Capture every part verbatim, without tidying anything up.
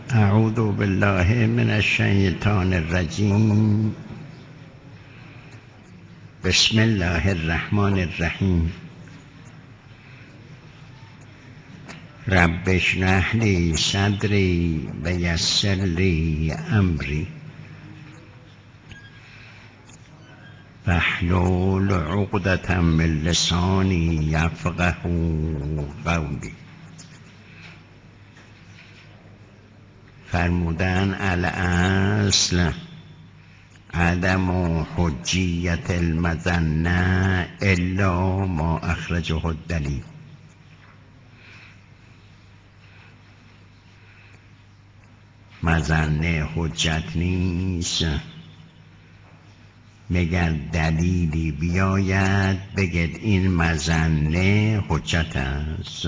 اعوذ بالله من الشیطان الرجیم. بسم الله الرحمن الرحیم. رب اشرح لی صدری و یسر لی امری واحلل عقدة من لسانی یفقه قولی. فرمودن الاصل عدم حجیت المظنه الا ما اخرجه الدلیل. مظنه حجت نیست مگر دلیلی بیاید بگید این مظنه حجت است.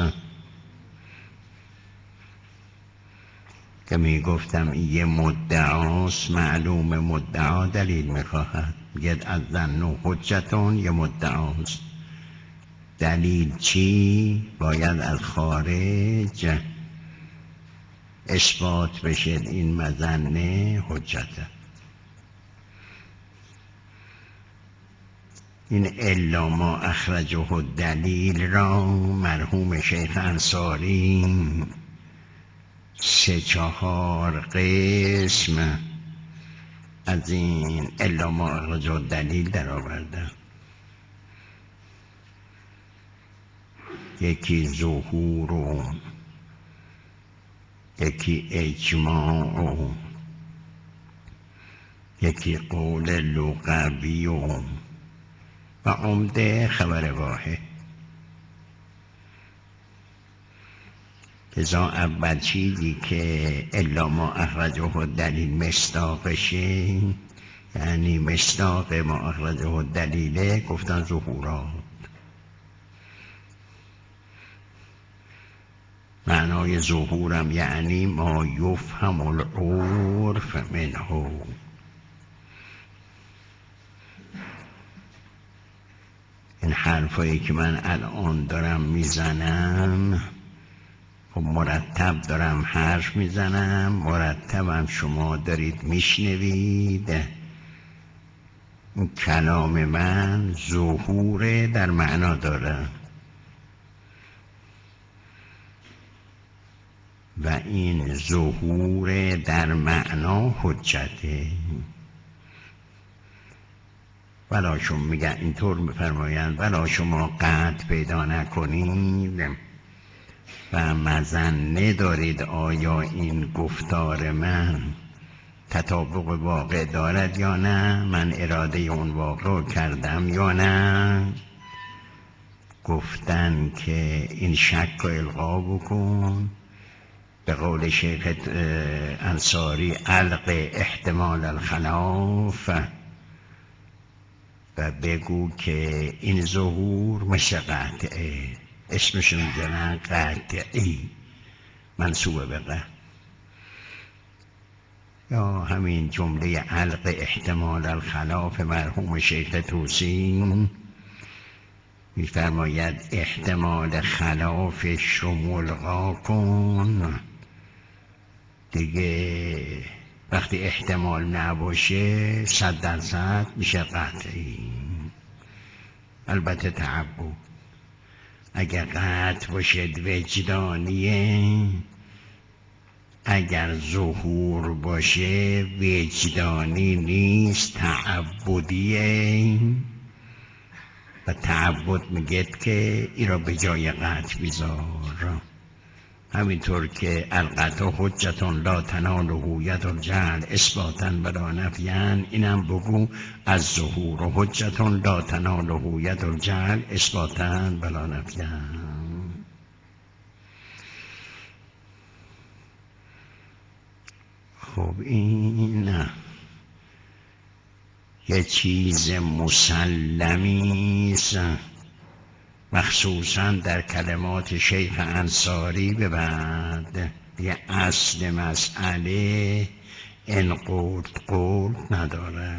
که می گفتم این یه مدعاست، معلوم مدعا دلیل میخواهد. بگید از ظن حجتون یه مدعاست، دلیل چی؟ باید از خارج اثبات بشه این مظنه حجته. این الا ما اخرجه الدلیل را مرحوم شیخ انصاری سه چهار قسم از این الا ما اخرجه الدلیل در آورده. یکی ظهور و یکی اجماع و یکی قول لغوی و و عمده خبر واحد. لذا اول چیزی که الا ما اخرجه الدلیل مصداقشه، یعنی مصداق ما اخرجه الدلیل، گفتن ظهورات. معنای ظهورم یعنی ما یفهم العرف منه. این حرفایی که من الان دارم میزنم خب مرتب دارم حرف میزنم، مرتبم شما دارید میشنوید. این کلام من ظهور در معنا داره و این ظهور در معنا حجته. ولا شما میگن اینطور میفرمایند ولا شما قطع پیدا نکنید و مظنه دارید آیا این گفتار من تطابق واقع دارد یا نه، من اراده اون واقع کردم یا نه. گفتن که این شک و الغا بکن، به قول شیخ انصاری الق احتمال الخلاف، و بگو که این ظهور مثل قطعه، اسمشون میذارن قطعی منصوبه به قطع. یا همین جمله الق احتمال الخلاف مرحوم شیخ توسی میفرماید احتمال خلافش رو ملغا کن دیگه. وقتی احتمال نباشه صد درصد میشه قطعی. البته تعبد اگر قطع باشد وجدانیه، اگر ظهور باشه وجدانی نیست، تعبدیه. و تعبد میگه که ای را به جای قطع بیزار. همینطور که القطع حجتون لا تناله ید الجهل اثباتن ولا نفیان، اینم بگو از ظهور و حجتون لا تناله ید الجهل اثباتن ولا نفیان. خب این یه چیز مسلمیست، مخصوصا در کلمات شیخ انصاری. به بعد یه اصل مسئله این قول قول نداره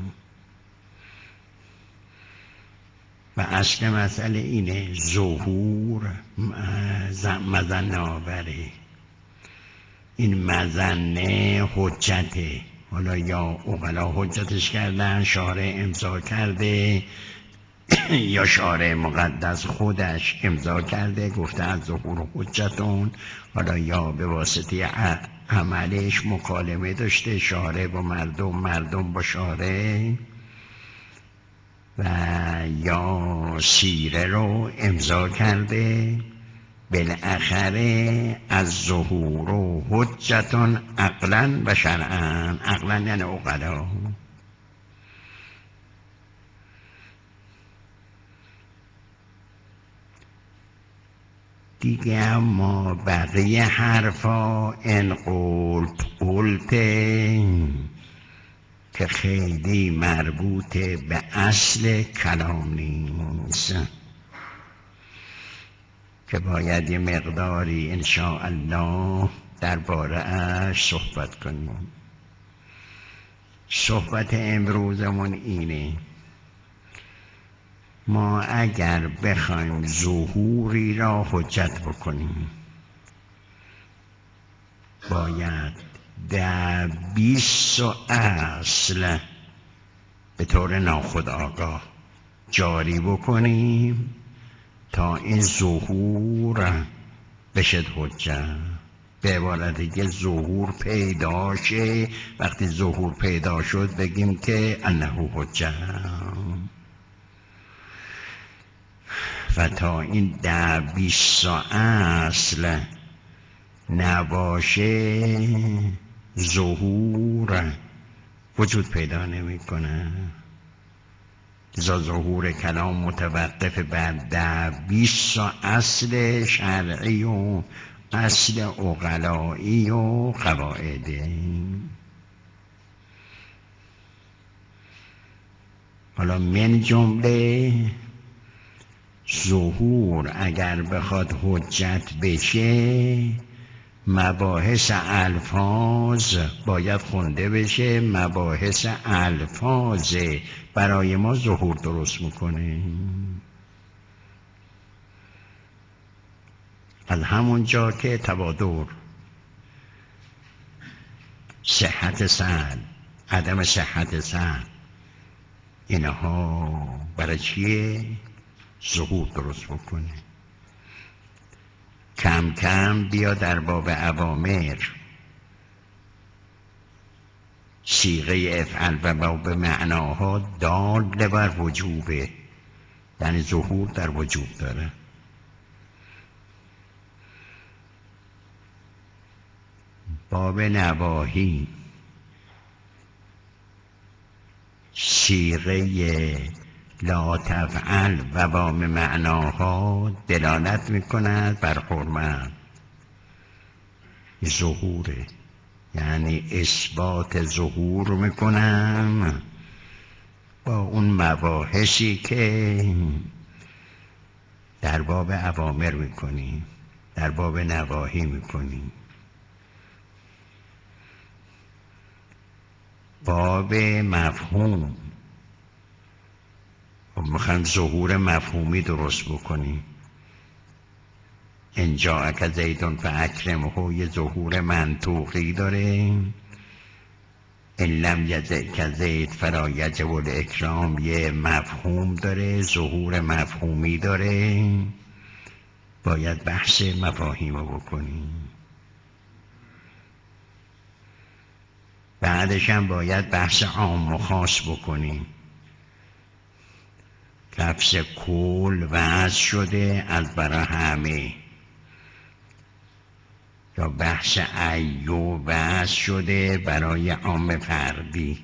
و اصل مسئله اینه ظهور مظنه آوری. این مظنه حجته. حالا یا عقلا حجتش کردن، شارع امضا کرده، یا شارع مقدس خودش امضا کرده گفته از ظهور حجتون، حالا یا به واسطه عملش مکالمه داشته شارع با مردم، مردم با شارع، و یا سیره رو امضا کرده. بالاخره از ظهور و حجتون عقلا و شرعا. عقلا یعنی عقلا. دیگه اما بقیه حرفا ان قلت قلته که خیلی مربوط به اصل کلام نیست، که باید یه مقداری انشاءالله درباره اش صحبت کنیم. صحبت امروزمون اینه: ما اگر بخوایم ظهوری را حجت بکنیم باید ده بیست اصل به طور ناخودآگاه جاری بکنیم تا این ظهور بشد حجت. به عبارت دیگه ظهور پیدا شه، وقتی ظهور پیدا شد بگیم که انه حجت. و تا این ده بیست اصل نباشه ظهور وجود پیدا نمی کنه. لذا ظهور کلام متوقف بر ده بیست اصل شرعی و اصل عقلایی و قواعده. حالا من جمله ظهور اگر بخواد حجت بشه مباحث الفاظ باید خونده بشه. مباحث الفاظ برای ما ظهور درست میکنه. از همون جا که تبادر، صحت سند، عدم صحت سند، اینها برای چیه؟ ظهور درست بکنه. کم کم بیا در باب اوامر صیغه افعل و باب معناها دال بر وجوبه، یعنی ظهور در وجوب داره. باب نواهی صیغه لا تفعل و باب معناها دلالت میکند بر حرمت، ظهوره، یعنی اثبات ظهور میکنم با اون مباحثی که در باب اوامر میکنیم، در باب نواهی میکنیم. باب مفهوم میخوایم ظهور مفهومی درست بکنیم. اینجا اکا زیدون فاکرمه یه ظهور منطوقی داره. این لم یجئک زید فلا یجب الاکرام یه مفهوم داره، ظهور مفهومی داره. باید بحث مفاهیم رو بکنیم. بعدش هم باید بحث عام و خاص بکنیم. لفظ کل وضع شده از برای همه، یا بحث ایو وضع شده برای عام فردی،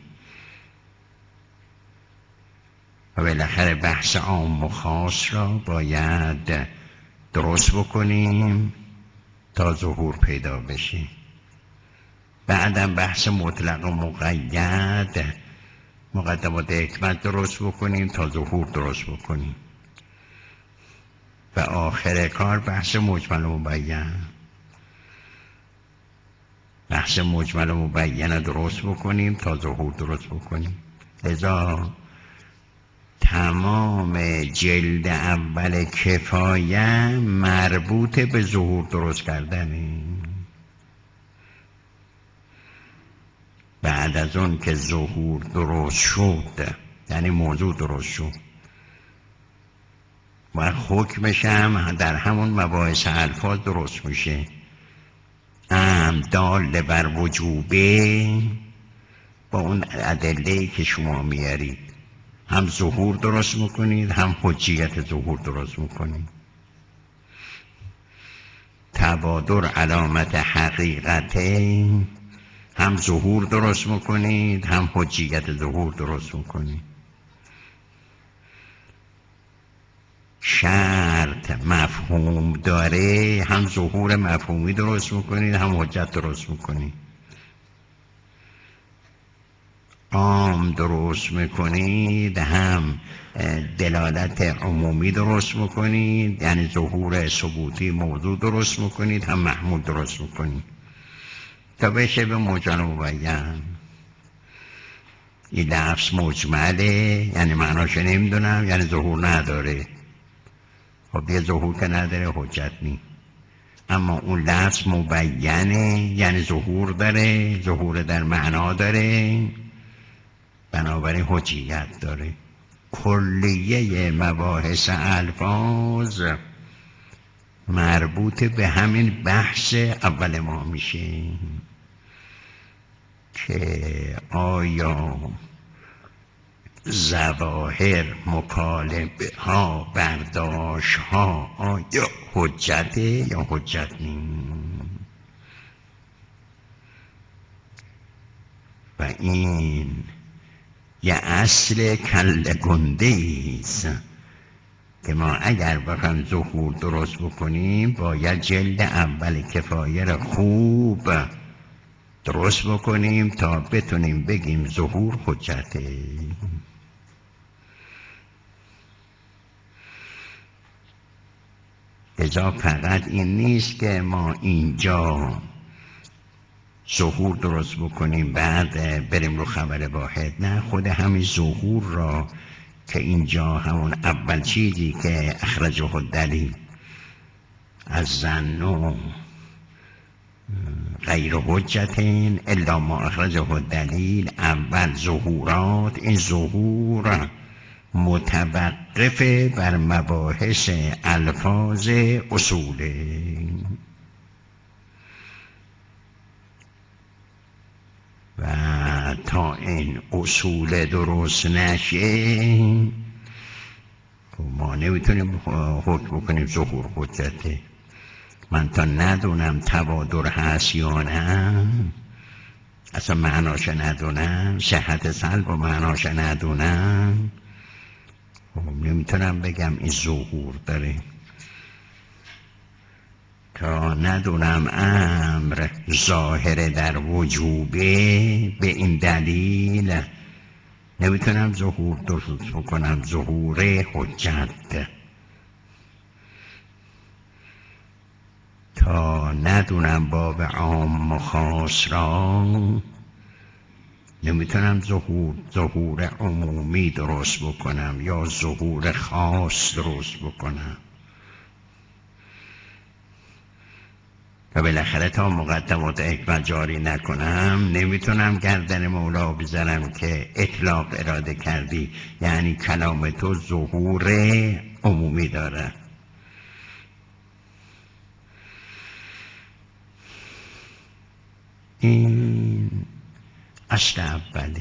و بالاخره بحث عام و خاص را باید درست بکنیم تا ظهور پیدا بشه. بعدم بحث مطلق و مقید، مقدمات حکمت درست بکنیم تا ظهور درست بکنیم. و آخر کار بحث مجمل و مبین، بحث مجمل و مبین درست بکنیم تا ظهور درست بکنیم. لذا تمام جلد اول کفایه مربوط به ظهور درست کردنه. بعد از اون که ظهور درست شد، یعنی موضوع درست شد، و حکمش هم در همون مباحث الفاظ درست میشه. ام دال بر وجوبه، با اون ادله‌ای که شما میارید هم ظهور درست میکنید، هم حجیت ظهور درست میکنید. تبادر علامت حقیقته، هم ظهور درست میکنید، هم حجیت ظهور درست میکنید. شرط مفهوم داره، هم ظهور مفهومی درست میکنید، هم حجت درست میکنید. عام درست میکنید، هم دلالت عمومی درست میکنید، یعنی ظهور ثبوتی موضوع درست میکنید، هم محمول درست میکنید تا بشه به مجمل مبین. این لفظ مجمله، یعنی معناش نمیدونم، یعنی ظهور نداره. خب یه ظهور که نداره حجت نی. اما اون لفظ مبینه، یعنی ظهور داره، ظهور در معنا داره، بنابراین حجیت داره. کلیه مباحث الفاظ مربوط به همین بحث اول ما میشه که آیا ظواهر، مکالمه ها، برداشت ها آیا حجته یا حجت نیست. و این یه اصل کله گنده است که ما اگر بخوایم ظهور درست بکنیم باید جلد اول کفایه را خوب درست بکنیم تا بتونیم بگیم ظهور حجته. لذا فقط این نیست که ما اینجا ظهور درست بکنیم بعد بریم رو خبر واحد، نه، خود همین ظهور را که اینجا همون اول چیزی که اخرجه الدلیل از ظن غیر حجتین الا ما اخرجه الدلیل، اول ظهورات، این ظهور متوقف بر مباحث الفاظ اصوله. و تا این اصول درست نشه ما نمیتونیم حکم بکنیم ظهور حجته. من تا ندونم تبادر هست یا نه، اصلا معناش ندونم، صحت سلب و معناش ندونم، نمیتونم بگم این ظهور داره. تا ندونم امر ظاهر در وجوبه به این دلیل نمیتونم ظهور درست بکنم، ظهور حجت. تا ندونم باب عام و خاص را نمیتونم ظهور ظهور عمومی درست بکنم یا ظهور خاص درست بکنم. و بالاخره تا مقدمات حکمت جاری نکنم نمیتونم گردن مولا بزنم که اطلاق اراده کردی، یعنی کلام تو ظهور عمومی داره. این اصل اولی.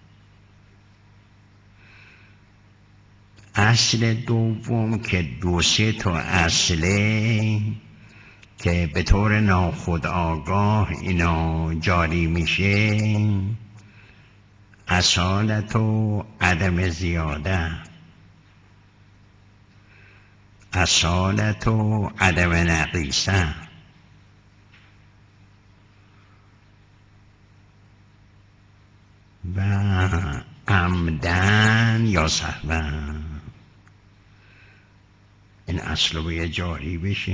اصل دوم که دو سه تا اصله که به طور ناخودآگاه اینا جاری میشه، اصالت و عدم زیاده، اصالت و عدم نقیصه، و عمدن یا سهون. این اصل رو باید جاری بشه.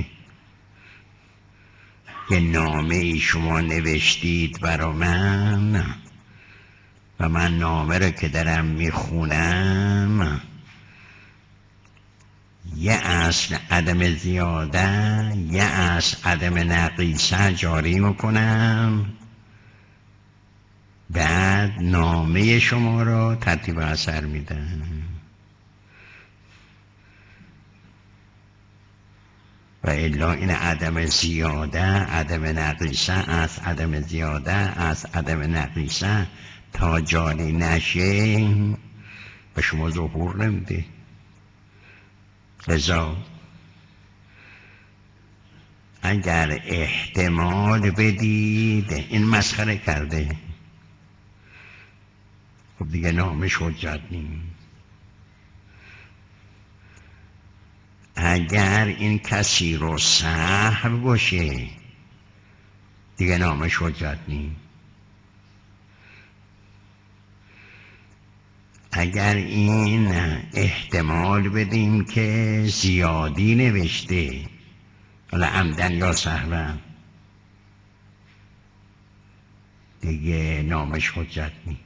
یه نامه ای شما نوشتید برا من و من نامه رو که دارم میخونم یه اصل عدم زیاده، یه اصل عدم نقیصه جاری میکنم، بعد نامه شما را ترتیب اثر میدن. و الا این عدم زیاده، عدم نقیصه است، عدم زیاده است، عدم نقیصه تا جاری نشه به شما ظهور نمیده. لذا اگر احتمال بدید این مسخره کرده، خب دیگه نامش حجت نیست. اگر این کسی رو سهو باشه دیگه نامش حجت نیست. اگر این احتمال بدیم که زیادی نوشته، حالا عمدن یا سهوا، دیگه نامش حجت نیست.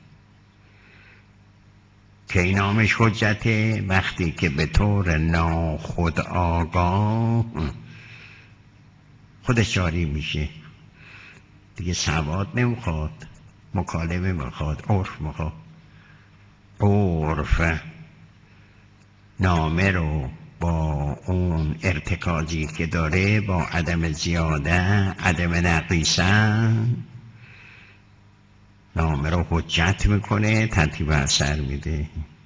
که این نامش حجته وقتی که به طور ناخودآگاه خودش جاری میشه، دیگه سواد نمیخواد، مکالمه میخواد، عرف میخواد. عرف نامه رو با اون ارتکازی که داره، با عدم زیاده، عدم نقیصه، نامه رو حجت میکنه، ترتیب اثر میده.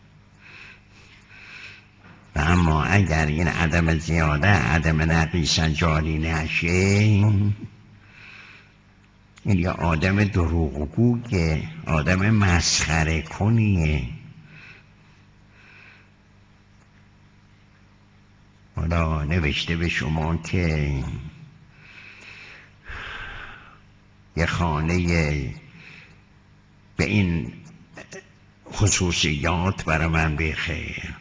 و اما اگر این عدم زیاده، عدم نقیصه جاری نشه، این یه آدم دروغگویه، آدم مسخره کنیه. حالا نوشته به شما که یه خانه به این خصوصیات برای من بخیر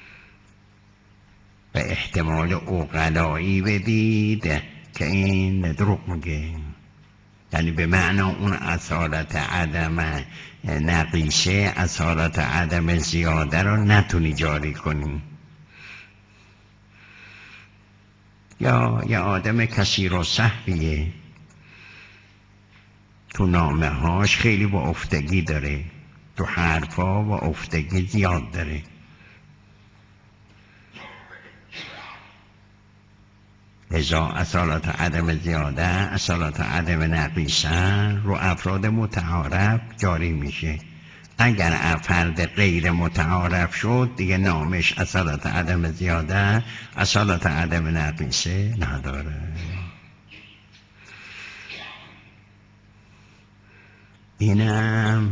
و احتمال عقلایی بدید، که این دروغ میگه. یعنی به معنا اون اصالت عدم نقیصه، اصالت عدم زیاده رو نتونی جاری کنی. یا یه آدم کثیر السهویه، تو نامه هاش خیلی با افتگی داره، تو حرفا با افتگی زیاد داره. لذا اصالت عدم زیاده، اصالت عدم نقیصه رو افراد متعارف جاری میشه. اگر فرد غیر متعارف شد دیگه نامش اصالت عدم زیاده، اصالت عدم نقیصه نداره. اینم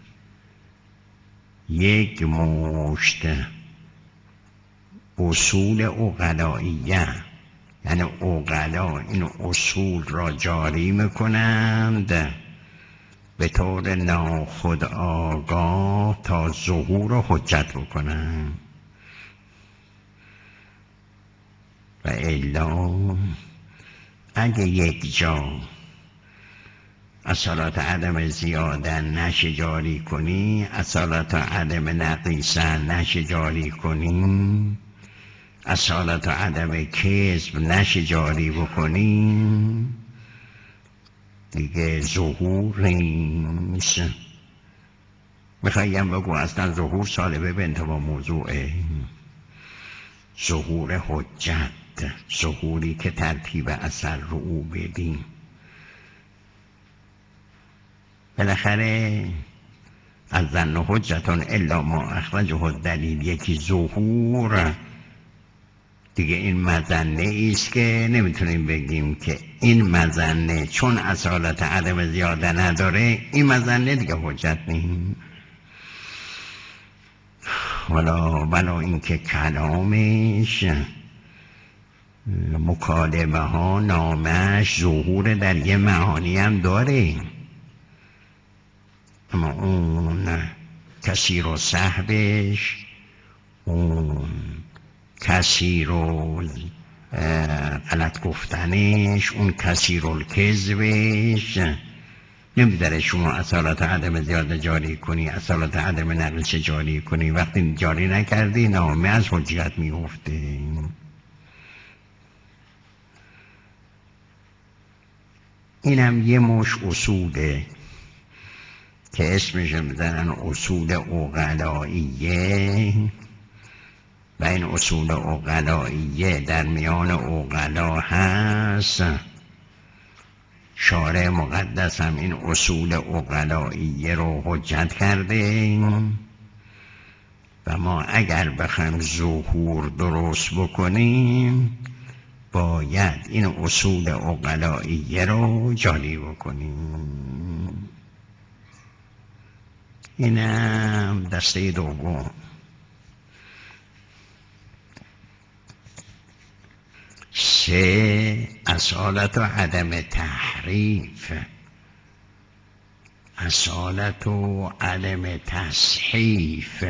یک مشت اصول عقلاییه، یعنی عقلا این اصول را جاری میکنند به طور ناخودآگاه تا ظهور و حجت بکنند. و الا اگه یک جا اصالت عدم زیاده نشه جاری کنی، اصالت عدم نقیصه نشه جاری کنی، اصالت عدم کذب نشه جاری بکنی، دیگه ظهور نیست. میخوایم بگو اصلا ظهور سالبه به انتباه موضوعه، ظهور حجت، ظهوری که ترتیب اثر رو او بدیم. بالاخره از ظن حجتون الا ما اخرجه الدلیل، یکی ظهور دیگه. این مظنه است که نمیتونیم بگیم که این مظنه چون اصالت عدم زیاده نداره، این مظنه دیگه حجت نیست. حالا بنا اینکه کلامش، مکالمه ها، نامش ظهور در یه معانی هم داره، اما اون کسی رو صحبش، اون کسی رو غلط گفتنش، اون کسی رو کذبش نمیداره شما اصالت عدم زیاده جاری کنی، اصالت عدم نقیصه جاری کنی. وقتی جاری نکردی نامه از حجت میفته. اینم یه مش اصوله که اسمش میزنن اصول عقلائیه و این اصول عقلائیه در میان عقلا هست. شارع مقدس هم این اصول عقلائیه رو حجت کرده و ما اگر بخوایم ظهور درست بکنیم باید این اصول عقلائیه رو جاری بکنیم. اینم دسته دوم. سه، اصالت و عدم تحریف، اصالت و عدم تصحیف،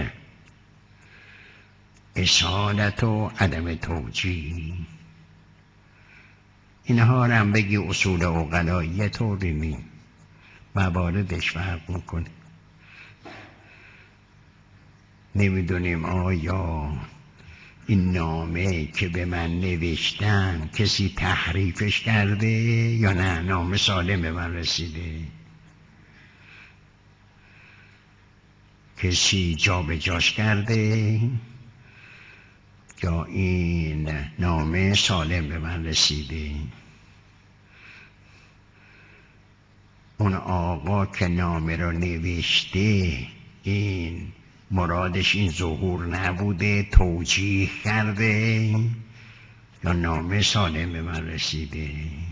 اصالت و عدم توجیه. اینها رو هم بگی اصول عقلائیه طوری نیم، مواردش فرق میکنه. نمیدونیم آیا این نامه که به من نوشتن کسی تحریفش کرده یا نه نامه سالم به من رسیده، کسی جا به جاش کرده یا این نامه سالم به من رسیده. اون آقا که نامه رو نوشته این مرادش این ظهور نبوده، توجیه کرده یا نامه سالم به من رسیده.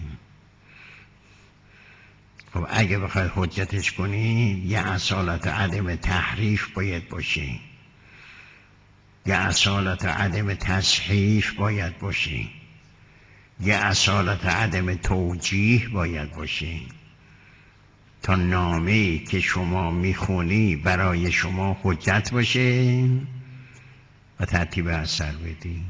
خب اگه بخواید حجتش کنی یه اصالت عدم تحریف باید باشه، یه اصالت عدم تصحیف باید باشه، یه اصالت عدم توجیه باید باشه تا نامه‌ای که شما میخونی برای شما حجت باشه و ترتیب اثر بدی.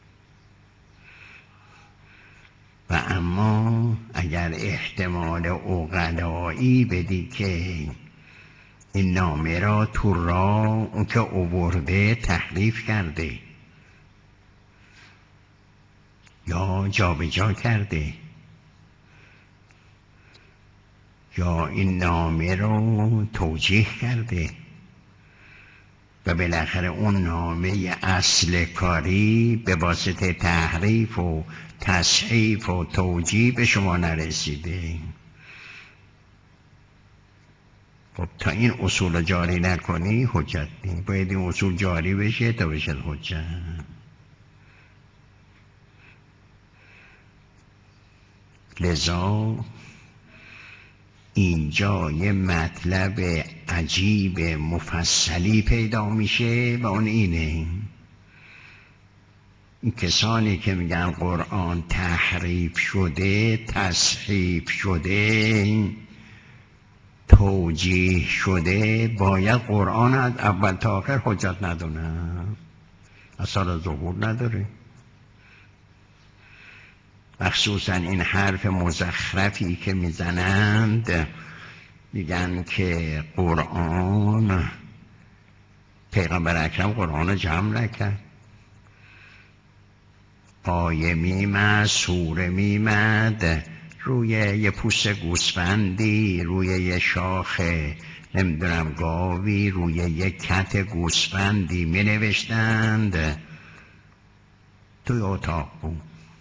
و اما اگر احتمال عقلایی بدی که این نامه را تو راه اون که آورده تحریف کرده یا جابجا کرده یا این نامه رو توجیه کرده و بالاخره اون نامه اصل کاری به واسطه تحریف و تصحیف و توجیه به شما نرسیده، خب تا این اصول جاری نکنی حجت نی. باید این اصول جاری بشه تا بشه حجت. لذا اینجا یه مطلب عجیب مفصلی پیدا میشه و اون اینه: این کسانی که میگن قرآن تحریف شده، تصحیف شده، توجیه شده، باید قرآن از اول تا آخر حجت ندونن، اصلا ظهور نداره. مخصوصا این حرف مزخرفی که میزنند، میگن که قرآن، پیغمبر اکرم قرآن رو جمع نکرد، آیه میمد، سوره میمد، روی یه پوست گوسفندی، روی یه شاخ نمیدونم گاوی، روی یه کت گوسفندی می نوشتند توی اتاق بود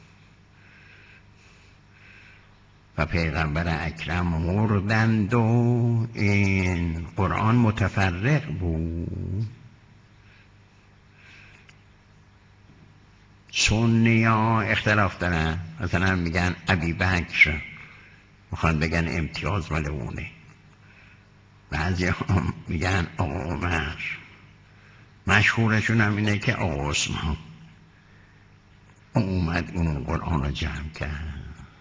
و پیغمبر اکرم مردند و این قرآن متفرق بود. سنی ها اختلاف دارن، مثلا میگن ابی بکر، میخوان بگن امتیاز مال اونه. بعضی هم میگن آقا عمر، مشهورشون هم اینه که آقا عثمان اومد این قرآن رو جمع کرد.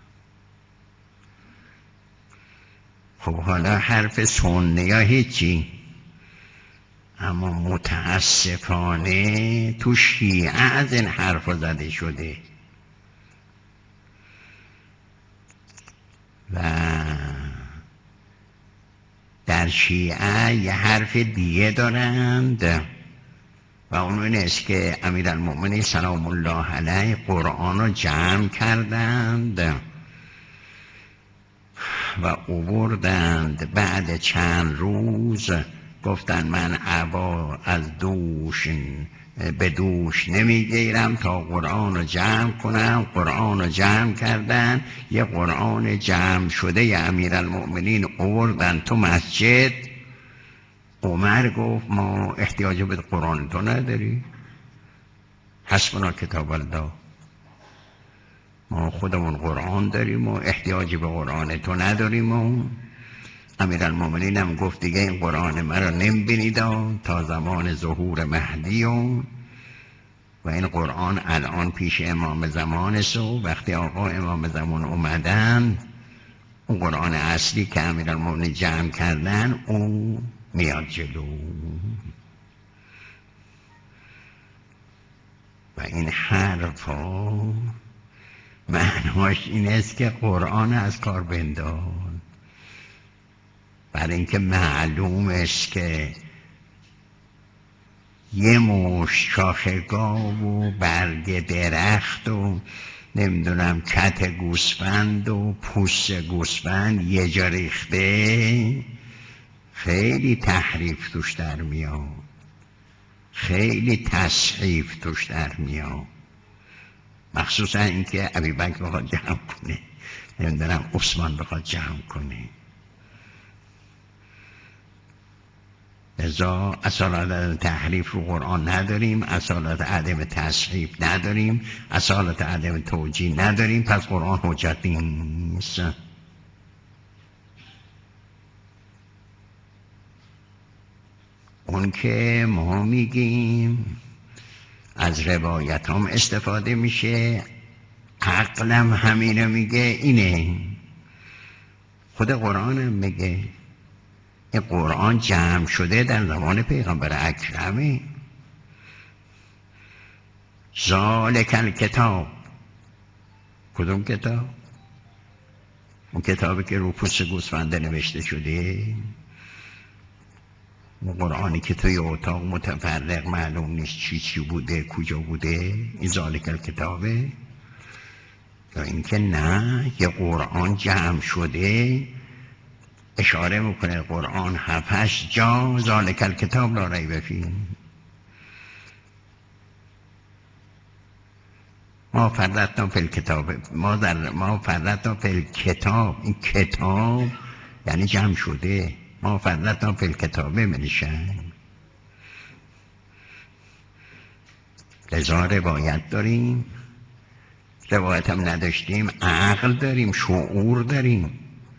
خب حالا حرف سنی ها هیچی، اما متاسفانه تو شیعه از این حرف زده شده و در شیعه یه حرف دیگه دارند و اون این است که امیرالمؤمنین سلام الله علیه قرآن رو جمع کردند و اووردند. بعد چند روز گفتن من عبا از دوش به دوش نمیگیرم تا قرآن رو جمع کنم. قرآن رو جمع کردن، یه قرآن جمع شده امیرالمؤمنین اووردن تو مسجد. عمر گفت ما احتیاج به قرآن تو نداری، حسبنا کتاب الله، ما خودمون قرآن داریم و احتیاجی به قرآن تو نداریم. و امیرالمؤمنین هم گفت دیگه این قرآن مرا نمیبینید تا زمان ظهور مهدی و و این قرآن الان پیش امام زمان است و وقتی آقا امام زمان اومدن اون قرآن اصلی که امیرالمؤمنین جمع کردن اون میاد جلو. و این حرفا معناش این است که قرآن از کار بنداز، برای اینکه معلوم است که یه مشت شاخ گاو و برگ درخت و نمیدونم کت گوسفند و پوست گوسفند یه جا ریخته خیلی تحریف توش در میاد، خیلی تصحیف توش در میاد. مخصوصا اینکه ابوبکر بخواد جمع کنه، نمیدونم عثمان بخواد جمع کنه. لذا اصالت عدم تحریف رو قرآن نداریم، اصالت عدم تصحیف نداریم، اصالت عدم توجیه نداریم، پس قرآن حجت نیست. اون که ما میگیم از روایت هم استفاده میشه، عقلم همینه میگه، اینه خود قرآنم میگه. این قرآن جمع شده در زمان پیغمبر اکرمه. ذالک الکتاب، کدوم کتاب؟ اون کتابی که رو پوست گوسفند نوشته شده، اون قرآنی که توی اتاق متفرق معلوم نیست چی چی بوده کجا بوده، این ذالک الکتابه؟ یا اینکه نه یه قرآن جمع شده اشاره میکنه قرآن هفتش جا ذالک الکتاب لا ریب فیه. ما فرطنا فی الکتاب، ما در ما فرطنا فی الکتاب، این کتاب یعنی جمع شده. ما فرطنا فی الکتاب منشن. لذا روایت داریم، روایت هم نداشتیم، عقل داریم، شعور داریم.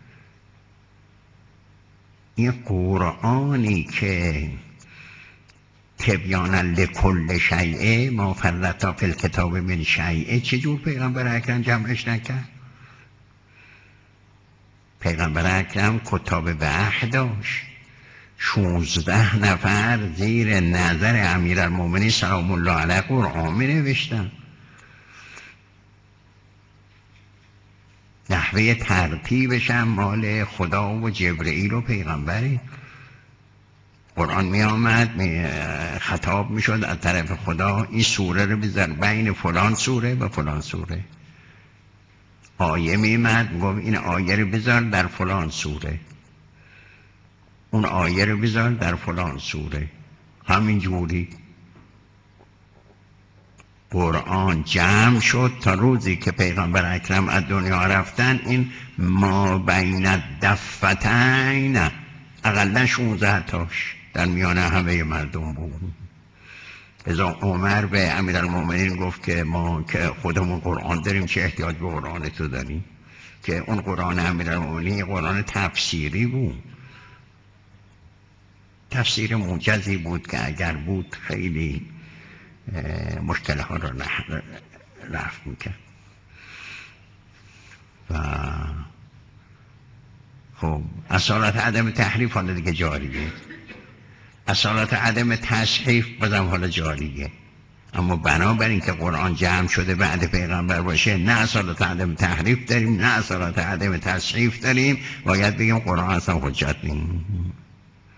این قرآنی که تبیانا لکل شیء ما فرطنا فی الکتاب من شیء، چجور پیغمبر اکرم جمعش نکرد؟ پیغمبر اکرم کتاب وحی داشت، شونزده نفر زیر نظر امیرالمؤمنین سلام الله علیه قرآن می نوشتن. نحوه ترتیبش هم مال خدا و جبرئیل و پیغمبری. قرآن می آمد می خطاب می شد از طرف خدا، این سوره رو بذار بین فلان سوره و فلان سوره. آیه می آمد گفت این آیه رو بذار در فلان سوره، اون آیه رو بذار در فلان سوره. همین جوری قرآن جمع شد تا روزی که پیغمبر اکرم از دنیا رفتن. این ما بین الدفتین اقلا شانزده تاش در میان همه مردم بود. ازا عمر به امیرالمؤمنین گفت که ما که خودمون قرآن داریم چه احتیاج به قرآن تو داریم؟ که اون قرآن امیرالمؤمنین قرآن تفسیری بود، تفسیر موجزی بود که اگر بود خیلی مشکل ها رو رفع میکرد. و خب اصالت عدم تحریف حالا دیگه جاریه، اصالت عدم تصحیف بازم حالا جاریه. اما بنابراین که قرآن جمع شده بعد پیغمبر باشه، نه اصالت عدم تحریف داریم نه اصالت عدم تصحیف داریم، باید بگیم قرآن اصلا حجت نیست.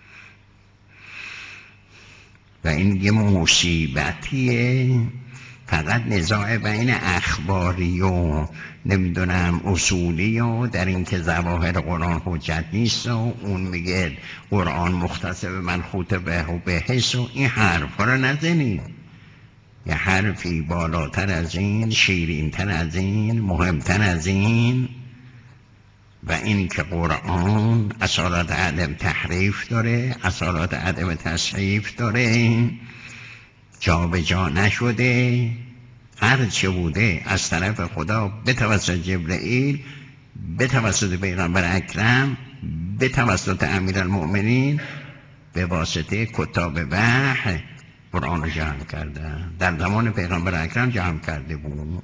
و این یه مصیبتیه. فقط نزاع بین اخباری و نمیدونم اصولی و در این که ظواهر قرآن حجت نیست و اون میگه قرآن مختص به من خطبه و بهش و این حرفا رو نزنید. یه حرفی بالاتر از این، شیرینتر از این، مهمتر از این، و این که قرآن اصالات عدم تحریف داره، اصالات عدم تصحیف داره، جا به جا نشده، هر چه بوده از طرف خدا به توسط جبرئیل، به توسط پیغمبر اکرم، به توسط امیرالمؤمنین، به واسطه کتاب وحی قرآن رو جمع کردن. در زمان پیغمبر اکرم جمع کرده بود.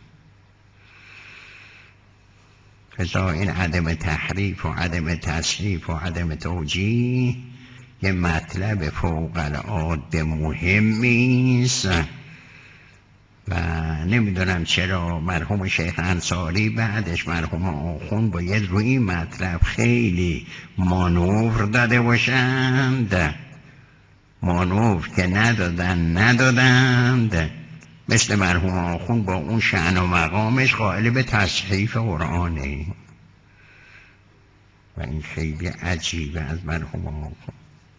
فضا این عدم تحریف و عدم تصریف و عدم توجیه یه مطلب فوق العاده مهمی است و نمیدونم چرا مرحوم شیخ انصاری بعدش مرحوم آخوند باید روی این مطلب خیلی مانور داده باشند. مانور که ندادن ندادند. مثل مرحوم آخوند با اون شأن و مقامش قائل به تصحیف قرآنه و این خیلی عجیبه از مرحوم آخوند.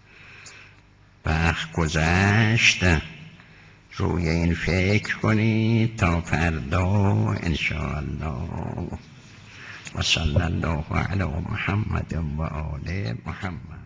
وقت گذشت، روی این فکر کنید تا فردا انشاءالله. و صلی الله علی محمد و آل محمد.